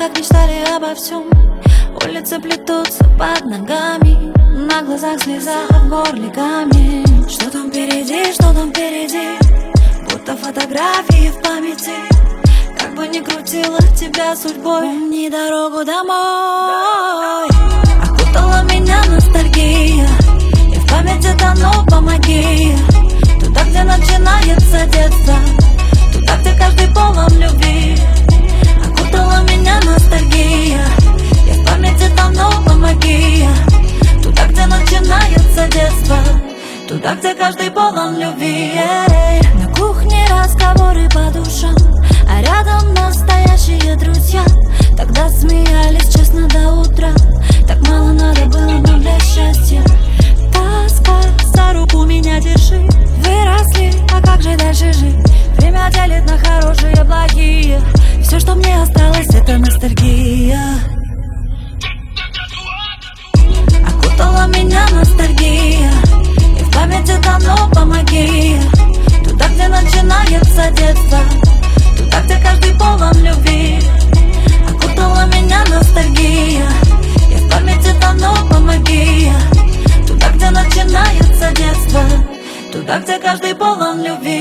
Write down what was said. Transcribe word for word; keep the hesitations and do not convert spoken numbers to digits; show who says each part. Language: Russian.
Speaker 1: как мечтали обо всем. Улицы плетутся под ногами, на глазах слеза, а в горле камень. Что там впереди, что там впереди, будто фотографии в памяти. Как бы ни крутила тебя судьбой, помни дорогу домой. Окутала меня ностальгия, и в памяти тону, помоги. Туда, где начинается детство, туда, где каждый полон любви. Окутала меня ностальгия, и в памяти тону, помоги. Туда, где начинается детство, туда, где каждый полон любви. На кухне разговоры по душам, а рядом настоящие друзья. Тогда смеялись честно до утра, так мало надо было нам для счастья. Тоска, за руку меня держи. Выросли, а как же дальше жить? Время делит на хорошие и плохие. Все, что мне осталось, это ностальгия. Окутала меня ностальгия, и в памяти тону, помоги. Туда, где начинается детство, туда, где каждый полон любви. Окутала меня ностальгия, и в памяти тону, помоги. Туда, где начинается детство, туда, где каждый полон любви.